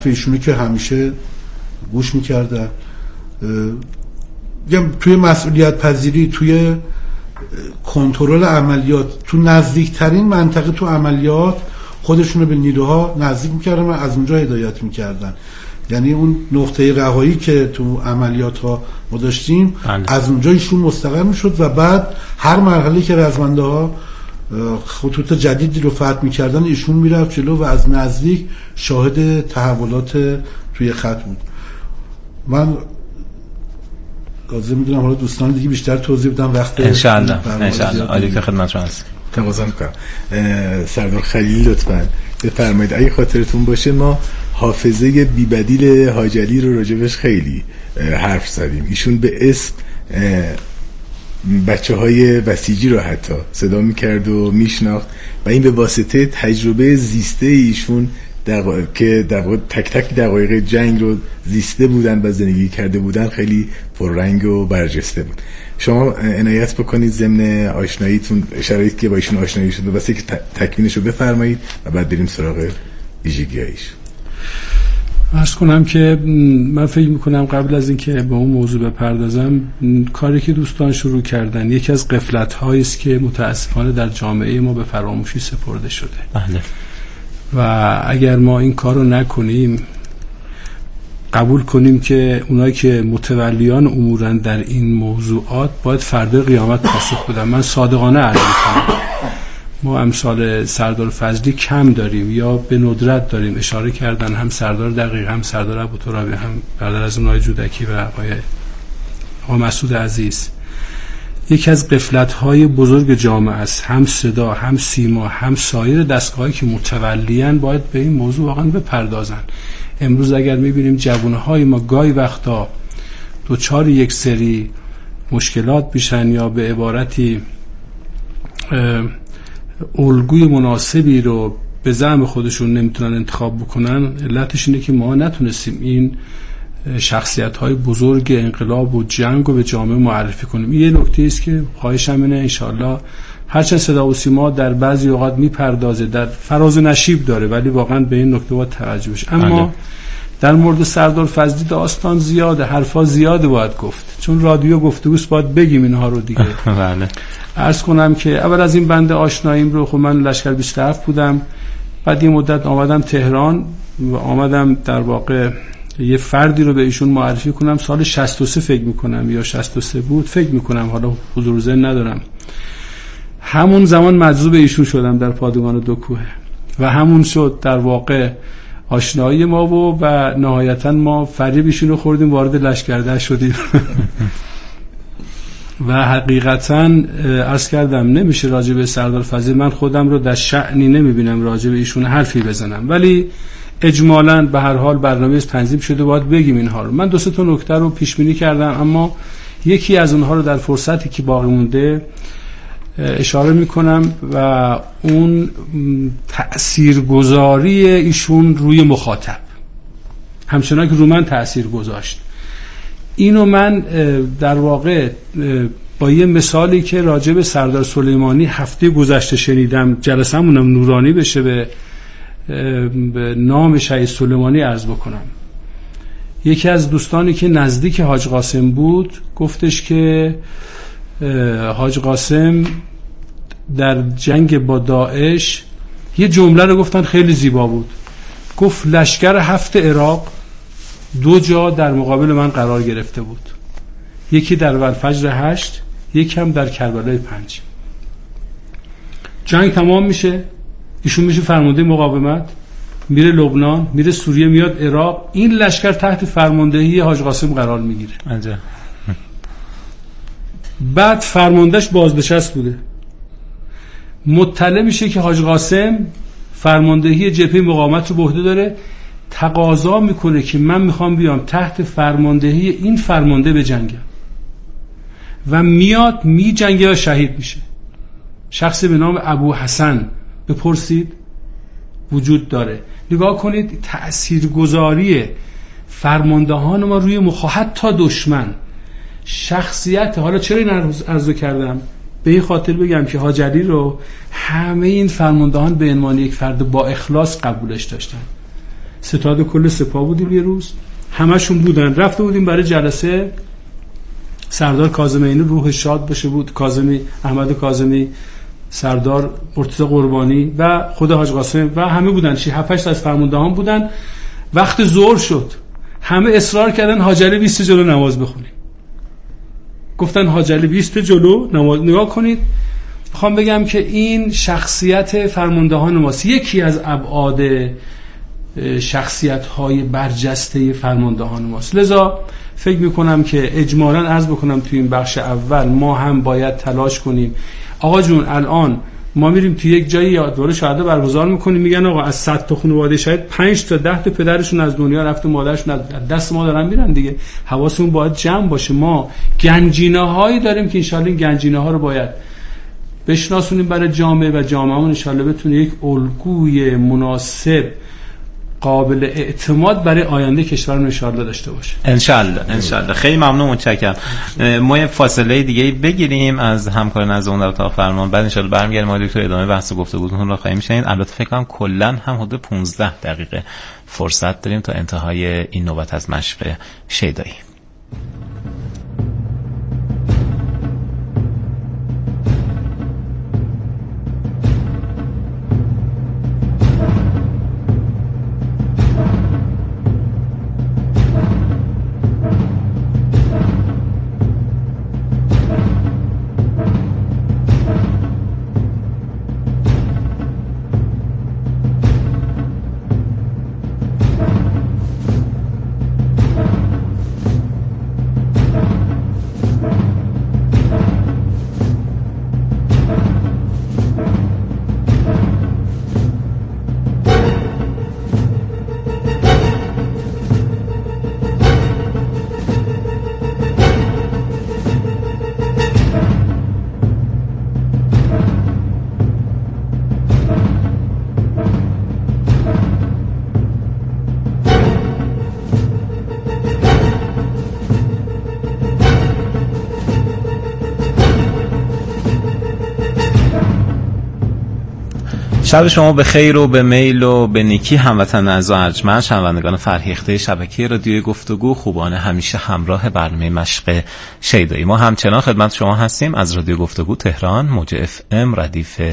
ایشونی که همیشه گوش میکردن، توی مسئولیت پذیری، توی کنترل عملیات، تو نزدیکترین منطقه تو عملیات خودشونو به نیروها نزدیک میکردن و از اونجا هدایت میکردن. یعنی اون نقطه رهایی که تو عملیات ها ما داشتیم از اونجا ایشون مستقر میشد و بعد هر مرحله که رزمنده ها خطوط جدیدی رو فتح میکردن ایشون میرفت جلو و از نزدیک شاهد تحولات توی خط بود. من لازم میدونم حالا دوستان دیگه بیشتر توضیح بدم وقت انشاءالله عالی که خدمتتون هست. تقاضا میکنم سردار خلیلی لطفاً بفرمایید. اگه خاطرتون باشه ما حافظه بی‌بدیل حاج علی رو راجبش خیلی حرف زدیم. ایشون به اسم بچه‌های بسیجی رو حتی صدا میکرد و میشناخت و این به واسطه تجربه زیسته ایشون که تک تک دقایق جنگ رو زیسته بودن و زندگی کرده بودن خیلی پررنگ و برجسته بود. شما عنایت بکنید ضمن آشناییتون شرایطی که با ایشون آشنایی شده واسه که تکمیلش رو بفرمایید و بعد بریم سراغ ویژگی‌هاش. عرض کنم که من فکر میکنم قبل از اینکه به اون موضوع بپردازم، کاری که دوستان شروع کردن یکی از غفلت‌هایی است که متاسفانه در جامعه ما به فراموشی سپرده شده. بله. و اگر ما این کار رو نکنیم، قبول کنیم که اونایی که متولیان امورن در این موضوعات باید فردا قیامت پاسخ بدن. من صادقانه عرض می‌کنم ما امثال سردار فضلی کم داریم یا به ندرت داریم. اشاره کردن هم سردار دقیق، هم سردار ابوترابی، هم برادر از اونای جودکی و آقای مسعود عزیز. یکی از غفلت‌های بزرگ جامعه است. هم صدا، هم سیما، هم سایر دستگاهایی که متولیان باید به این موضوع واقعا بپردازن. امروز اگر می‌بینیم جوانهای ما گاهی وقتا دوچار یک سری مشکلات میشن یا به عبارتی الگوی مناسبی رو به زعم خودشون نمیتونن انتخاب بکنن، علتش اینه که ما نتونستیم این شخصیت‌های بزرگ انقلاب و جنگ رو به جامعه معرفی کنیم. این یه نکته است که خواهشم اینه انشالله هرچند صدا و سیما در بعضی اوقات میپردازه، در فراز و نشیب داره، ولی واقعا به این نکته باید توجه بشه. اما در مورد سردار فضلی داستان زیاده، حرفا زیاده باید گفت، چون رادیو گفتگوست باید بگیم اینها رو دیگه. بله. عرض کنم که اول از این بنده آشناییم رو، خب من لشکر 27 بودم، بعد یه مدت آمدم تهران و آمدم در واقع یه فردی رو به ایشون معرفی کنم. سال 63 فکر میکنم یا 63 بود، فکر میکنم، حالا حضور ذهن ندارم. همون زمان مجذوب ایشون شدم در پادگان دو کوه و همون شد در واقع آشنایی ما و نهایتا ما فریب ایشون رو خوردیم، وارد لشکرده شدیم. و حقیقتا عرض کردم نمیشه راجع به سردار فضلی من خودم رو در شأنی نمیبینم راجع به ایشون حرفی بزنم، ولی اجمالاً به هر حال برنامه تنظیم شده باید بگیم اینها رو. من دو سه تا نکته رو پیش بینی کردم، اما یکی از اونها رو در فرصتی که باقی مونده اشاره میکنم و اون تأثیرگذاری ایشون روی مخاطب، همچنان که رو من تأثیر گذاشت. اینو من در واقع با یه مثالی که راجع به سردار سلیمانی هفته گذشته شنیدم، جلسه‌مونم نورانی بشه به نام شهید سلیمانی عرض بکنم. یکی از دوستانی که نزدیک حاج قاسم بود گفتش که حاج قاسم در جنگ با داعش یه جمله رو گفتن خیلی زیبا بود. گفت لشکر 7 عراق 2 جا در مقابل من قرار گرفته بود، یکی در والفجر 8، یکی هم در کربلای 5. جنگ تمام میشه، ایشون میشه فرمانده مقاومت، میره لبنان، میره سوریه، میاد عراق، این لشکر تحت فرماندهی حاج قاسم قرار میگیره. بعد فرماندهش بازنشست بوده، مطلع میشه که حاج قاسم فرماندهی جبهه مقاومت رو به عهده داره، تقاضا میکنه که من میخوام بیام تحت فرماندهی این فرمانده به جنگم و میاد میجنگه و شهید میشه. شخصی به نام ابو حسن بپرسید وجود داره. نگاه کنید تأثیرگذاری فرماندهان ما روی حتی دشمن. شخصیت، حالا چرا این عرضو کردم؟ به این خاطر بگم که حاج علی رو همه این فرماندهان به عنوان یک فرد با اخلاص قبولش داشتن. ستاد کل سپاه بودیم یه روز، همشون بودن، رفته بودیم برای جلسه. سردار کاظمی روح شاد باشه بود، کاظمی، احمد کاظمی، سردار مرتضی قربانی و خود حاج قاسم و همه بودن، 7-8 از فرماندهان بودن. وقت ظهر شد، همه اصرار کردن حاج علی 20 جلو نماز بخونیم. گفتن حاج علی 20 جلو نماز. نگاه کنید، میخوام بگم که این شخصیت فرماندهان ماست، یکی از ابعاد شخصیت‌های برجسته فرماندهان ماست. لذا فکر میکنم که اجمالاً عرض بکنم توی این بخش اول ما هم باید تلاش کنیم. آقا جون الان ما میریم توی یک جایی یادواره شهدا برگزار میکنیم، میگن آقا از 100 تا خانواده شهید 5 تا 10 تا پدرشون از دنیا رفته، مادرشون از دست ما دارن میرن دیگه. حواسمون باید جمع باشه. ما گنجینه‌هایی داریم که ان شاءالله این گنجینه‌ها رو باید بشناسونیم برای جامعه و جامعه‌مون ان شاءالله بتونه یک الگوی مناسب قابل اعتماد برای آینده کشورمون ان شاءالله داشته باشه. ان شاءالله. خیلی ممنون، متشکرم. ما یه فاصله دیگه بگیریم از همکار نزدمون در اتاق فرمان، بعد ان شاءالله برمیگردیم ما دکتر ادامه بحث و گفتگوتون رو خواهیم شنید. البته فکر کنم کلا هم حدود 15 دقیقه فرصت داریم تا انتهای این نوبت از مشق شیدایی. شب شما به خیر و به میل و به نیکی هموطن اعز و ارجمند، شنوندگان فرهیخته شبکه رادیوی گفتگو، خوبان همیشه همراه برنامه مشق شیدایی. ما همچنان خدمت شما هستیم از رادیو گفتگو تهران، موج FM ردیف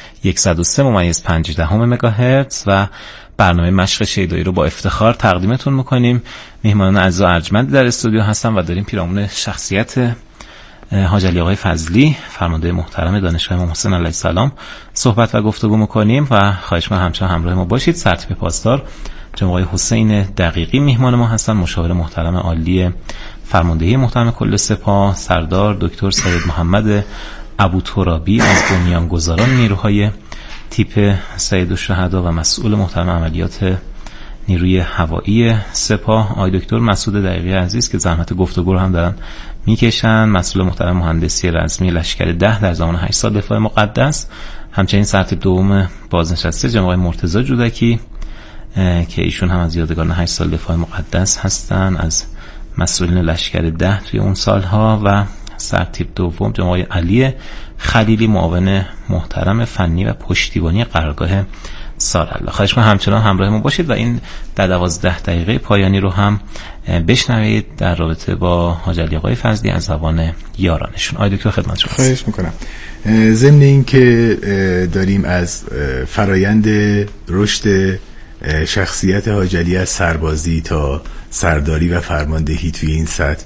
103.5 مگاهرتز و برنامه مشق شیدایی رو با افتخار تقدیمتون میکنیم. میهمانان اعز و ارجمندی در استودیو هستن و داریم پیرامون شخصیت حاج علی آقای فضلی، فرمانده محترم دانشگاه امام حسین علیه السلام صحبت و گفتگو میکنیم و خواهش می‌کنم همچنان همراه ما باشید. سرتیپ پاسدار جناب آقای حسین دقیقی میهمان ما هستن، مشاور محترم عالی فرماندهی محترم کل سپاه، سردار دکتر سید محمد ابوترابی از بنیانگذاران نیروهای تیپ سید الشهدا و مسئول محترم عملیات نیروی هوایی سپاه، آقای دکتر مسعود دقیقی عزیز که زحمت گفتگو رو هم دارن میکشن، مسئول محترم مهندسی رزمی لشکر 10 در زمان 8 سال دفاع مقدس. همچنین سرتیپ دوم بازنشسته جناب آقای مرتضی جودکی که ایشون هم از یادگاران 8 سال دفاع مقدس هستن، از مسئولین لشکر 10 توی اون سالها، و سرتیپ دوم جناب آقای علی خلیلی، معاون محترم فنی و پشتیبانی قرارگاه سارالله. خواهش می‌کنم همچنان همراه ما باشید و این در 12 دقیقه پایانی رو هم بشنوید در رابطه با حاج علی آقای فضلی از زبان یارانشون. آقای دکتر خدمت شما. خواهش می‌کنم. ضمن این که داریم از فرایند رشد شخصیت حاج علی از سربازی تا سرداری و فرماندهی توی این سطح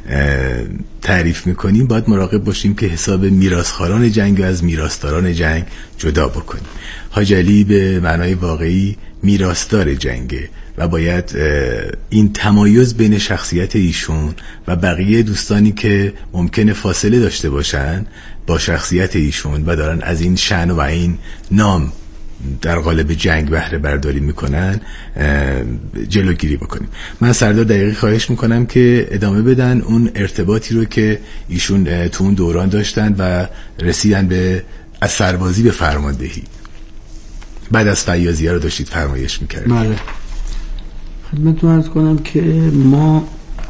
تعریف میکنیم، باید مراقب باشیم که حساب میراثخواران جنگ از میراثداران جنگ جدا بکنیم. حاج علی به معنای واقعی میراثدار جنگه و باید این تمایز بین شخصیت ایشون و بقیه دوستانی که ممکنه فاصله داشته باشن با شخصیت ایشون و دارن از این شأن و این نام در قالب جنگ بهره برداری میکنن جلوگیری بکنیم. من سردار دقیقی خواهش میکنم که ادامه بدن اون ارتباطی رو که ایشون تو اون دوران داشتن و رسیدن به از سربازی به فرماندهی. بعد از فیاضیه رو داشتید فرمایش میکردید. بله، خدمتتون عرض کنم که ما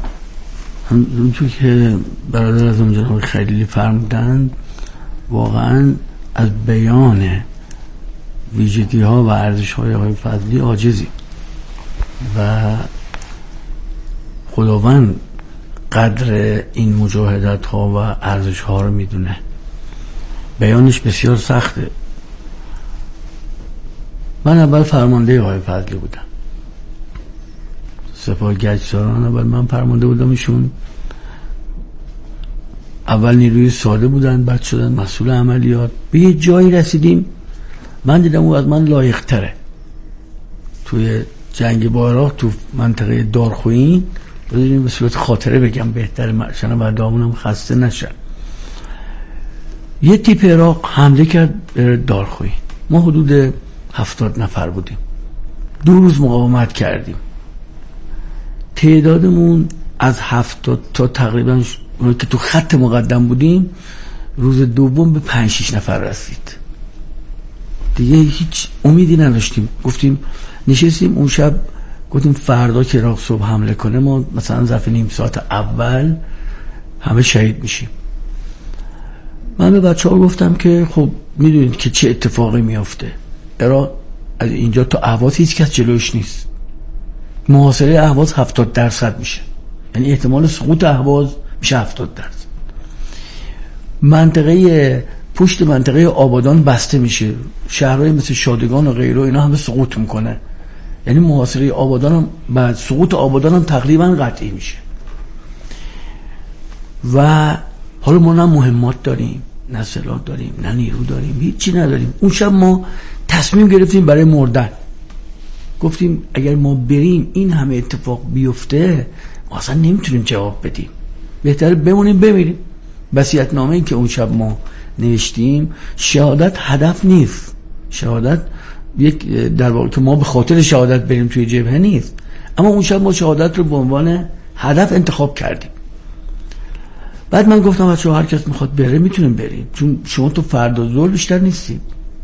همونطور که برادر از جناب خلیلی فرمودند واقعا از بیان ویژگی ها و ارزش های آقای فضلی عاجزی. و خداوند قدر این مجاهدت ها و ارزش ها رو میدونه. بیانش بسیار سخته. من اول فرمانده آقای فضلی بودم، سپاه گچساران اول من فرمانده بودم. ایشون اول نیروی ساده بودن، بعد شدن مسئول عملیات. به یه جایی رسیدیم من دیدم او از من لایق تره. توی جنگ با عراق تو منطقه دارخوین، بذاریم به صورت خاطره بگم بهتره مرشنه بردامونم خسته نشن. یه تیپ عراق حمله کرد به دارخوین. ما حدود 70 نفر بودیم، 2 روز مقاومت کردیم. تعدادمون از 70 تا تقریبا اونایی که تو خط مقدم بودیم روز دوم به 5-6 نفر رسید. دیگه هیچ امیدی نداشتیم. گفتیم نشستیم اون شب، گفتیم فردا که عراق صبح حمله کنه ما مثلا ظرف نیم ساعت اول همه شهید میشیم. من به بچه‌ها گفتم که خب میدونید که چه اتفاقی میافته. عراق از اینجا تا اهواز هیچ کس جلوش نیست. محاصره اهواز 70% میشه، یعنی احتمال سقوط اهواز میشه 70%. منطقه پشت منطقه آبادان بسته میشه، شهرهای مثل شادگان و غیره اینا همه سقوط میکنه، یعنی محاصره آبادان هم بعد سقوط آبادان هم تقریبا قطعی میشه. و حالا ما نه مهمات داریم، نه سلاح داریم، نه نیرو داریم، هیچی نداریم. اون شب ما تصمیم گرفتیم برای مردن. گفتیم اگر ما بریم این همه اتفاق بیفته ما اصلا نمیتونیم جواب بدیم، بهتره بمونیم بمیریم. وصیت‌نامه‌ای که اون شب ما نوشتیم، شهادت هدف نیست، شهادت یک در واقع که ما به خاطر شهادت بریم توی جبهه نیست، اما اون شب ما شهادت رو به عنوان هدف انتخاب کردیم. بعد من گفتم بچه‌ها هر کس میخواد بره میتونیم بریم، چون شما تو فردا ظهر بیشتر نیستید.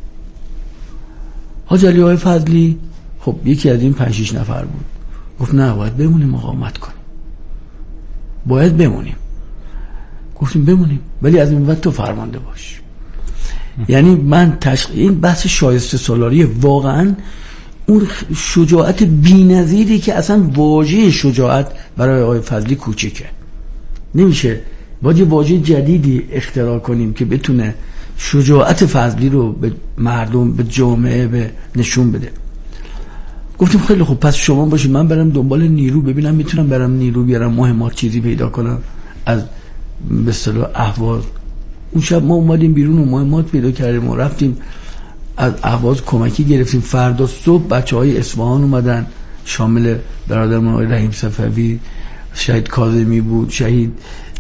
حاج علی آقای فضلی خب یکی از این 5-6 نفر بود، گفت نه باید بمونیم مقاومت کنیم، باید بمونیم. گفتیم بمونیم ولی از این بعد تو فرمانده باش. یعنی من این بحث شایسته سالاری واقعا اون شجاعت بی‌نظیری که اصلا واژه شجاعت برای آقای فضلی کوچیکه، نمیشه، باید یه واژه جدیدی اختراع کنیم که بتونه شجاعت فضلی رو به مردم، به جامعه به نشون بده. گفتیم خیلی خوب پس شما باشید، من برم دنبال نیرو ببینم میتونم برم نیرو بیارم، مهمات چیزی پیدا کنم از به اصطلاح اهواز. اون شب ما اومدیم بیرون و مهمات پیدا کردیم و رفتیم از اهواز کمکی گرفتیم. فردا صبح بچه‌های اصفهان اومدن، شامل برادرم آقای رحیم صفوی، شهید کاظمی بود، شهید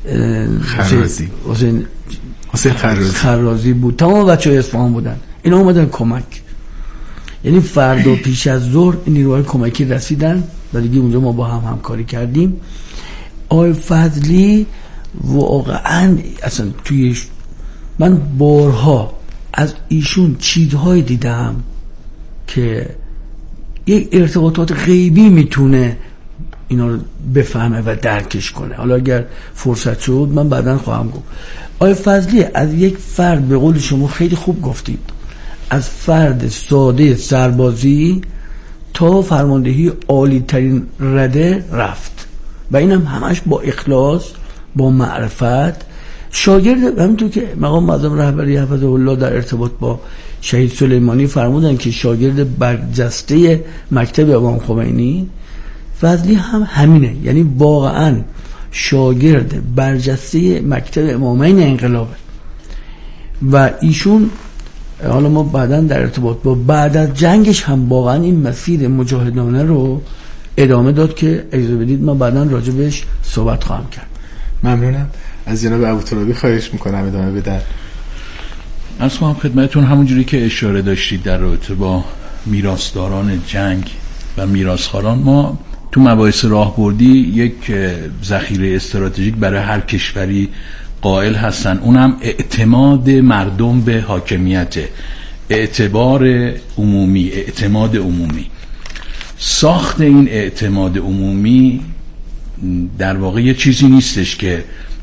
حسین خرازی بود، تمام بچه‌های اصفهان بودن. اینا اومدن کمک. یعنی فردا پیش از ظهر نیروهای کمکی رسیدن و دیگه اونجا ما با هم همکاری کردیم. آقای فضلی واقعا اصلا توی من بارها از ایشون چیزهای دیدم که یک ارتباطات غیبی میتونه اینا رو بفهمه و درکش کنه. حالا اگر فرصت شد من بعداً خواهم گفت. آقای فضلی از یک فرد، به قول شما خیلی خوب گفتید، از فرد ساده سربازی تا فرماندهی عالی ترین رده رفت و اینم همش با اخلاص، با معرفت. شاگرد همونطور که مقام معظم رهبری حفظه الله در ارتباط با شهید سلیمانی فرمودن که شاگرد برجسته مکتب امام خمینی، فضلی هم همینه، یعنی واقعا شاگرد برجسته مکتب امامین انقلابه. و ایشون حالا ما بعداً در ارتباط با بعد از جنگش هم واقعا این مسیر مجاهدانه رو ادامه داد که اجازه بدید ما بعداً راجبش صحبت خواهم کرد. ممنونم. از جناب ابوترابی خواهش میکنم ادامه بدن. عرض کنم خدمتتون همونجوری که اشاره داشتید در رابطه با میراثداران جنگ و میراثخواران، ما تو مباحث راهبردی یک ذخیره استراتژیک برای هر کشوری قائل هستن، اونم اعتماد مردم به حاکمیت، اعتبار عمومی، اعتماد عمومی. ساخت این اعتماد عمومی در واقع یه چیزی نیستش که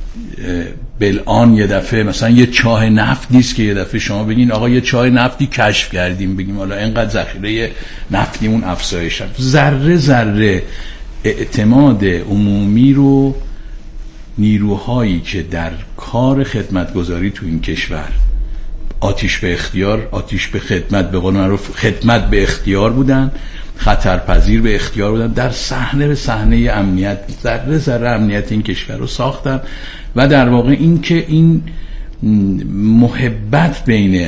بلان یه دفعه مثلا یه چاه نفت نیست که یه دفعه شما بگین آقا یه چاه نفتی کشف کردیم، بگیم حالا اینقدر ذخیره نفتیمون افزایش شد. ذره ذره اعتماد عمومی رو نیروهایی که در کار خدمتگذاری تو این کشور آتیش به اختیار، آتیش به خدمت، به قول معروف خدمت به اختیار بودن، خطرپذیر به اختیار بودن، در صحنه به صحنه امنیت ذره ذره امنیت این کشور رو ساختن. و در واقع این که این محبت بین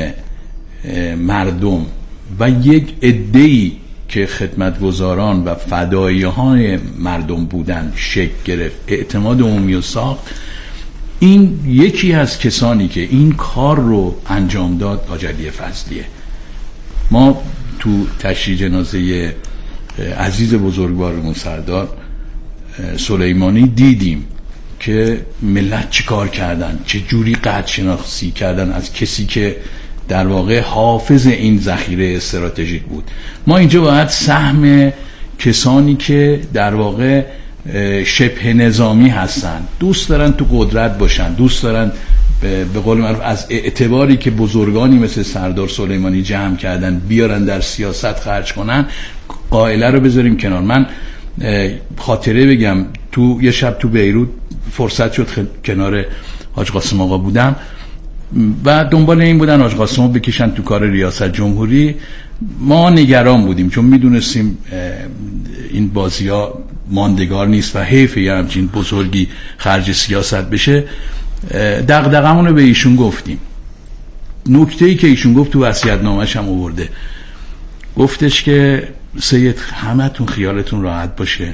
مردم و یک عده‌ای که خدمتگزاران و فدایی‌های مردم بودن شکل گرفت، اعتماد عمومی رو ساخت. این یکی از کسانی که این کار رو انجام داد حاجی فضلیه. ما تو تشییع جنازه عزیز بزرگوارمون سردار سلیمانی دیدیم که ملت چی کار کردن، چه جوری قدر شناسی کردن از کسی که در واقع حافظ این ذخیره استراتژیک بود. ما اینجا باید سهم کسانی که در واقع شبه نظامی هستن، دوست دارن تو قدرت باشن، دوست دارن به قول معروف از اعتباری که بزرگانی مثل سردار سلیمانی جمع کردن بیارن در سیاست خرج کنن، قائله رو بذاریم کنار. من خاطره بگم، تو یه شب تو بیروت فرصت شد کنار حاج قاسم آقا بودم و دنبال این بودن حاج قاسم رو بکشن تو کار ریاست جمهوری. ما نگران بودیم چون میدونستیم این بازی ها ماندگار نیست و حیف یه همچین بزرگی خرج سیاست بشه. دغدغمون رو به ایشون گفتیم. نکته‌ای که ایشون گفت تو وصیت‌نامه‌ش هم آورده، گفتش که سید همتون خیالتون راحت باشه،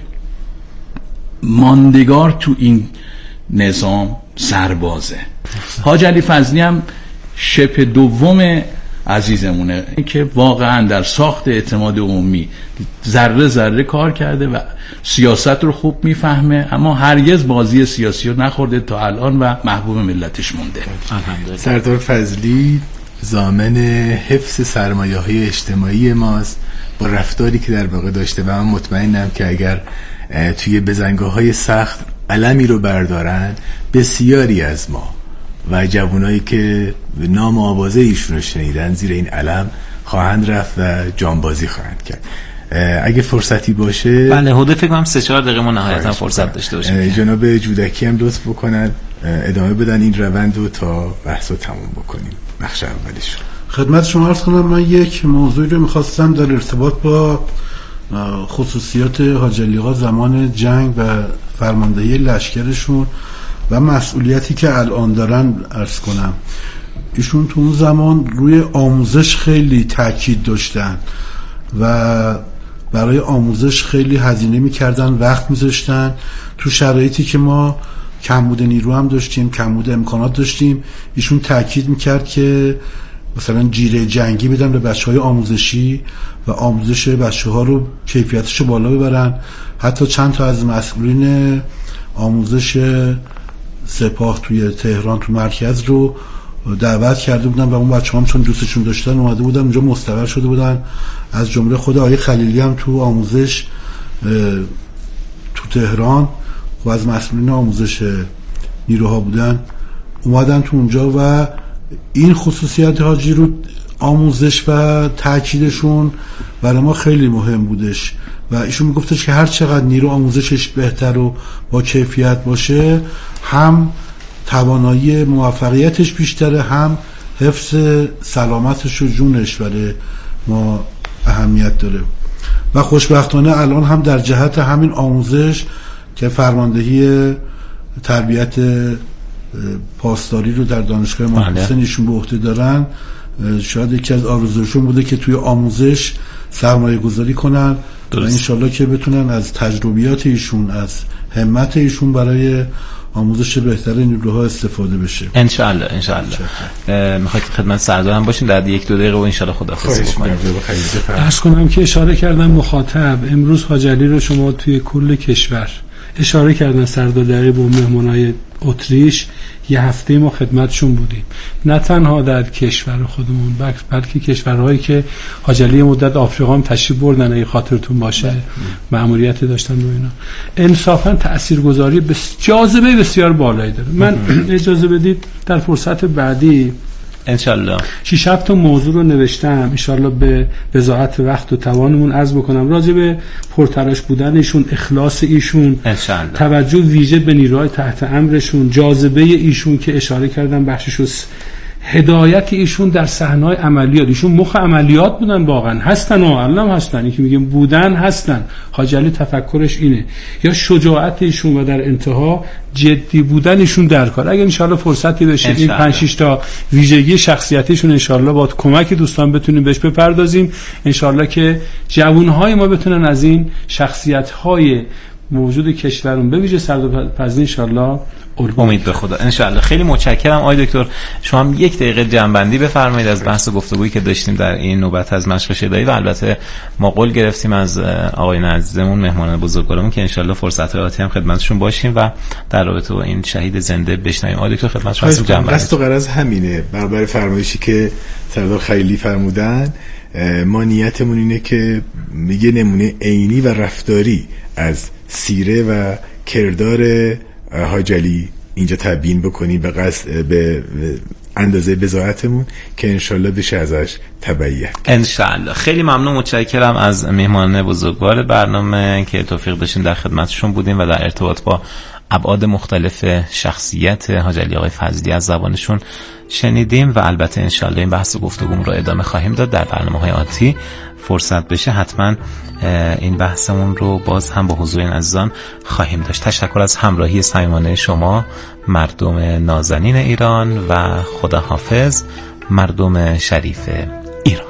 ماندگار تو این نظام سربازه. حاج علی فضلی هم شبه دوم عزیزمونه که واقعا در ساخت اعتماد عمومی ذره ذره کار کرده و سیاست رو خوب میفهمه، اما هرگز بازی سیاسی رو نخورده تا الان و محبوب ملتش مونده. سردار فضلی ضامن حفظ سرمایه‌های اجتماعی ماست با رفتاری که در واقع داشته و من مطمئنم که اگر توی بزنگاه‌های سخت علمی رو بردارن، بسیاری از ما و جوانایی که نام و آوازه ایشون رو شنیدن زیر این علم خواهند رفت و جانبازی خواهند کرد. اگه فرصتی باشه، بله حدود فکر کنم 3-4 دقیقه ما نهایتا فرصت داشته باشیم. جناب جودکی هم لطف بکنن ادامه بدن این روند رو تا بحث رو تموم بکنیم. بخش اولش خدمت شما عرض کنم. من یک موضوعی رو میخواستم در ارتباط با خصوصیات حاج علی آقا زمان جنگ و فرماندهی لشکرشون و مسئولیتی که الان دارن عرض کنم. ایشون تو اون زمان روی آموزش خیلی تاکید داشتن و برای آموزش خیلی هزینه میکردن، وقت میذاشتن. تو شرایطی که ما کمبود نیرو هم داشتیم، کمبود امکانات داشتیم، ایشون تاکید میکرد که مثلا جیره جنگی بدن به بچه‌های آموزشی و آموزش بچه‌ها رو کیفیتش رو بالا ببرن. حتی چند تا از مسئولین آموزش سپاه توی تهران تو مرکز رو دعوت کرده بودن و اون بچه‌ها هم چون دوستشون داشتن اومده بودن اونجا مستقر شده بودن. از جمله خود آقای خلیلی هم تو آموزش تو تهران و از مسئولین آموزش نیروها بودن، اومدن تو اونجا و این خصوصیت حاجی رو آموزش و تاکیدشون برای ما خیلی مهم بودش و ایشون میگفتش که هر چقدر نیرو آموزشش بهتر و با کیفیت باشه، هم توانایی موفقیتش بیشتره، هم حفظ سلامتش و جونش برای ما اهمیت داره. و خوشبختانه الان هم در جهت همین آموزش که فرماندهی تربیت پاسداری رو در دانشگاه امام حسین ایشون به عهده دارن، شاید یکی از آرزوشون بوده که توی آموزش سرمایه گذاری کنن و انشالله که بتونن از تجربیات ایشون، از همت ایشون برای آموزش بهتر نیروها استفاده بشه. انشالله میخواید خدمت سردار هم باشیم در 1-2 دقیقه و انشالله خداحافظی بکنیم. عرض کنم که اشاره کردم مخاطب امروز حاج علی رو شما توی کل کشور اشاره کردن سردار دقیق و مهمانای اتریش، یه هفته ما خدمتشون بودیم، نه تنها در کشور خودمون بلکه کشورهایی که حاج علی مدت آفریقا هم تشریف بردن اگه خاطرتون باشه، مأموریت داشتن رو اینا. انصافا تاثیرگذاری جاذبه بسیار بالایی داره. من اجازه بدید در فرصت بعدی انشالله 6-7 تا موضوع رو نوشتم، انشالله به وضاحت وقت و توانمون عرض بکنم راجع به پرتلاش بودن ایشون، اخلاص ایشون، انشالله توجه ویژه به نیروهای تحت امرشون، جاذبه ایشون که اشاره کردم بخشش، هدایت ایشون در صحنه‌های عملیات. ایشون مخ عملیات بودن، واقعا هستن و الان هستن، این که میگیم بودن هستن. حاج علی تفکرش اینه، یا شجاعت ایشون و در انتها جدی بودن ایشون در کار. اگه ان شاءالله فرصتی بشه این 5-6 تا ویژگی شخصیتیشون ان شاءالله با کمک دوستان بتونیم بهش بپردازیم، ان شاءالله که جوانهای ما بتونن از این شخصیت‌های موجود کشورمون به ویژه سردارپرزی ان شاءالله امید به خدا انشالله. خیلی متشکرم آقای دکتر. شما هم 1 دقیقه جنبندی بفرمایید از بحث گفتگویی که داشتیم در این نوبت از مشق شیدایی، و البته ما قول گرفتیم از آقایان عزیزمون مهمانان بزرگوارمون که انشالله فرصت آتی هم خدمتشون باشیم و در رابطه با این شهید زنده بشنویم. آقای دکتر خدمتتون هستیم. جنبندی قصد و غرض همینه، برابر فرمایشی که سردار خلیلی فرمودن. ما نیتمون اینه که میگه نمونه عینی و رفتاری از سیره و کردار حاج علی اینجا تبیین بکنیم به اندازه بضاعتمون که انشالله بشه ازش تبعیت انشالله. خیلی ممنون، متشکرم از مهمان بزرگوار برنامه که توفیق داشتیم در خدمتشون بودیم و در ارتباط با ابعاد مختلف شخصیت حاج علی آقای فضلی از زبانشون شنیدیم و البته انشالله این بحث و گفتگوم رو ادامه خواهیم داد در برنامه‌های آتی. فرصت بشه حتما این بحثمون رو باز هم با حضور این عزیزان خواهیم داشت. تشکر از همراهی صمیمانه شما مردم نازنین ایران و خداحافظ مردم شریف ایران.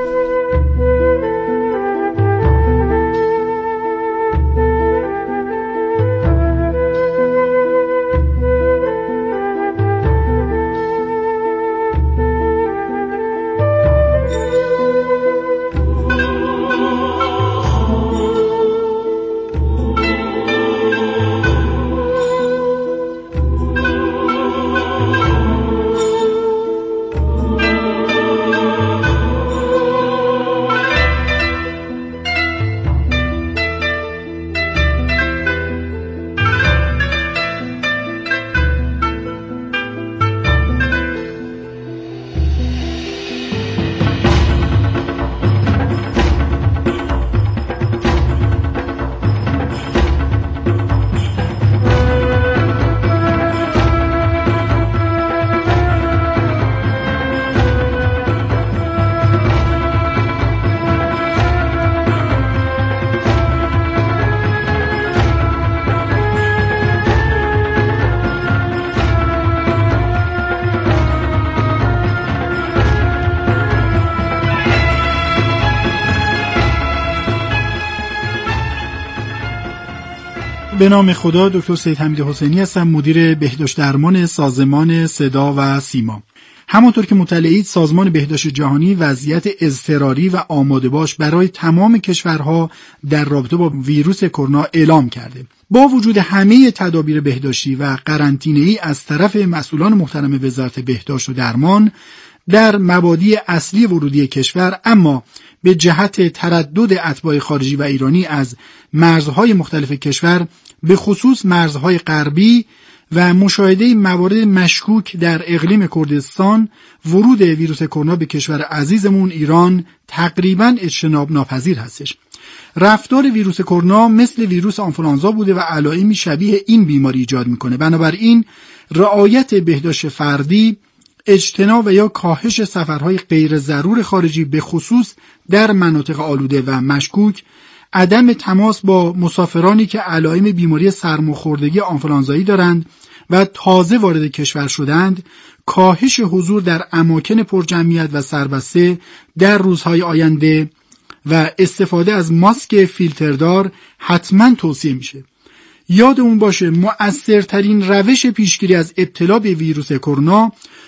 به نام خدا. دکتر سید حمید حسینی هستم، مدیر بهداشت درمان سازمان صدا و سیما. همانطور که مطلعید سازمان بهداشت جهانی وضعیت اضطراری و آماده باش برای تمام کشورها در رابطه با ویروس کرونا اعلام کرده. با وجود همه تدابیر بهداشتی و قرنطینه‌ای از طرف مسئولان محترم وزارت بهداشت و درمان در مبادی اصلی ورودی کشور، اما به جهت تردد اتباع خارجی و ایرانی از مرزهای مختلف کشور به خصوص مرزهای غربی و مشاهده موارد مشکوک در اقلیم کردستان، ورود ویروس کرونا به کشور عزیزمون ایران تقریباً اجتناب ناپذیر هستش. رفتار ویروس کرونا مثل ویروس آنفولانزا بوده و علائمی شبیه این بیماری ایجاد میکنه. بنابراین رعایت بهداشت فردی، اجتناب و یا کاهش سفرهای غیر ضرور خارجی به خصوص در مناطق آلوده و مشکوک، عدم تماس با مسافرانی که علائم بیماری سرماخوردگی آنفولانزایی دارند و تازه وارد کشور شدند، کاهش حضور در اماکن پرجمعیت و سربسته در روزهای آینده و استفاده از ماسک فیلتردار حتما توصیه میشه. یادمون باشه مؤثرترین روش پیشگیری از ابتلا به ویروس کرونا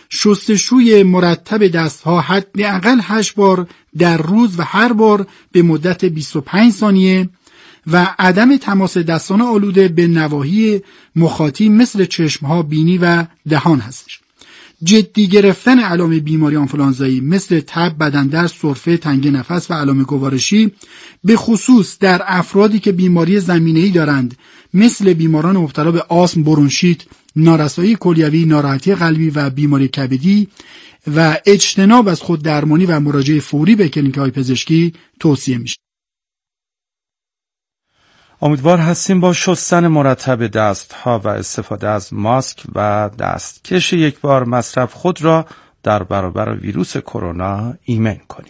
شستشوی مرتب دستها حداقل 8 بار در روز و هر بار به مدت 25 ثانیه و عدم تماس دستان آلوده به نواحی مخاطی مثل چشمها، بینی و دهان هستش. جدی گرفتن علائم بیماری آنفولانزایی مثل تب، بدن‌درد، سرفه، تنگی نفس و علائم گوارشی به خصوص در افرادی که بیماری زمینه‌ای دارند مثل بیماران مبتلا به آسم، برونشیت، نارسایی کلیوی، ناراحتی قلبی و بیماری کبدی و اجتناب از خود درمانی و مراجعه فوری به کلینیک‌های پزشکی توصیه میشه. امیدوار هستیم با شستن مرتب دست‌ها و استفاده از ماسک و دستکش یک بار مصرف خود را در برابر ویروس کرونا ایمن کنیم.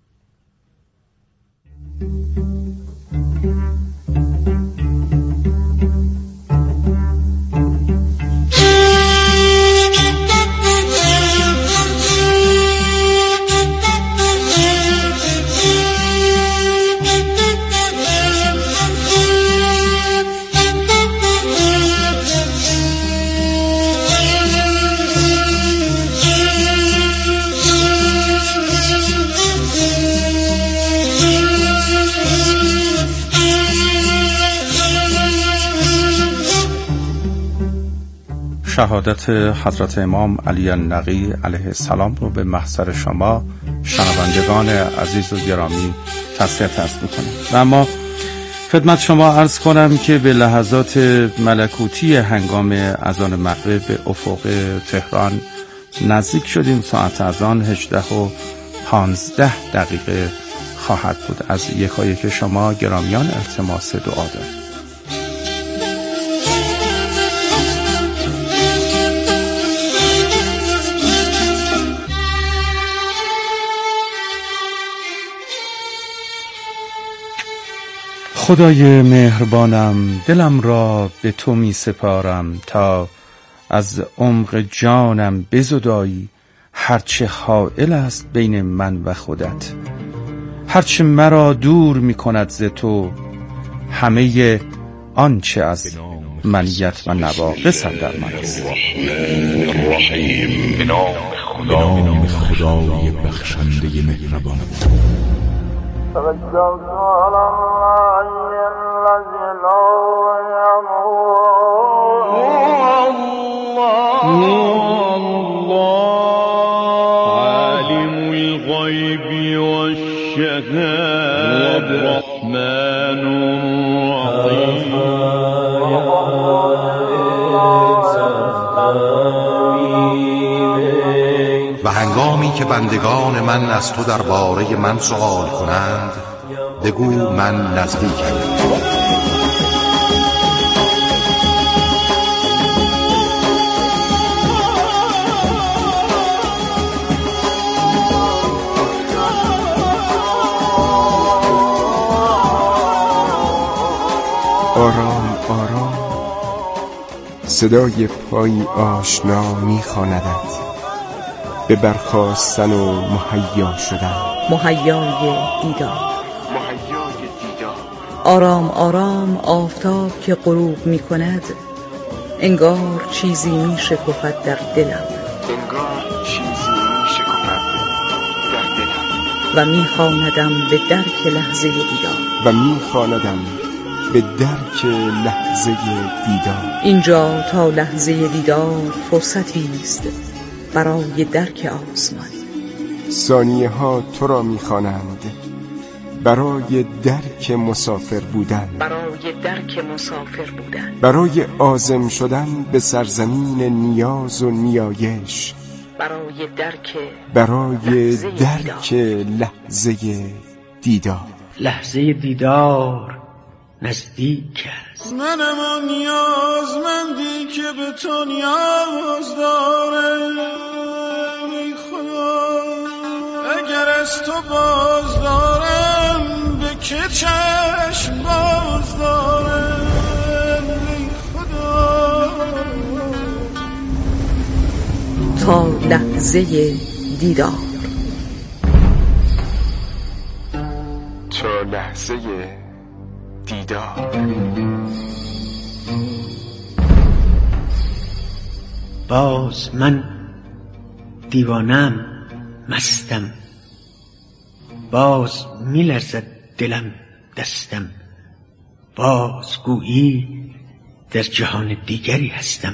شهادت حضرت امام علی النقی علیه السلام رو به محضر شما شنوندگان عزیز و گرامی تسلیت عرض می‌کنم. و اما خدمت شما عرض کنم که به لحظات ملکوتی هنگام اذان مغرب به افق تهران نزدیک شدیم. ساعت اذان 18:15 خواهد بود. از یکایک شما گرامیان التماس دعا داریم. خدای مهربانم، دلم را به تو می سپارم تا از عمق جانم بزدایی هرچه حائل است بین من و خودت، هرچه مرا دور می کند ز تو، همه آنچه از منیت و نواقص در من است. به نام خدای بخشنده مهربان. عالم الغيب والشهادة الرحمن الرحيم. و هنگامی که بندگان من از تو درباره من سؤال کنند، بگو من نزدیکم. آرام آرام صدای پایی آشنا می‌خواندت به برخاستن و مهیا شدن. مهیای دیدار. آرام آرام آفتاب که غروب می کند، انگار چیزی می شکفد در دلم، و می خواندم به درک لحظه دیدار. اینجا تا لحظه دیدار فرصتی است برای درک آسمان. ثانیه ها تو را می خوانند برای درک مسافر بودن، برای عازم شدن به سرزمین نیاز و نیایش، برای درک لحظه دیدار. لحظه دیدار نزدیک است. منم آن نیازمندی که به تو نیاز دارم. ای خدا اگر از تو باز دارم، به که چشم باز دارم. ای خدا تا لحظه دیدار. تا لحظه دیدار. باز من دیوانم، مستم، باز میلرزد دلم، دستم، باز گویی در جهان دیگری هستم.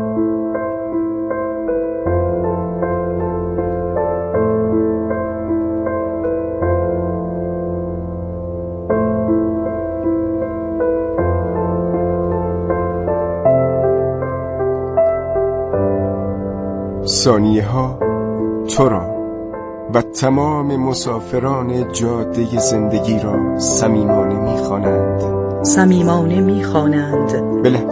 ثانیه ها تو را و تمام مسافران جاده زندگی را صمیمانه می‌خوانند. صمیمانه می‌خوانند.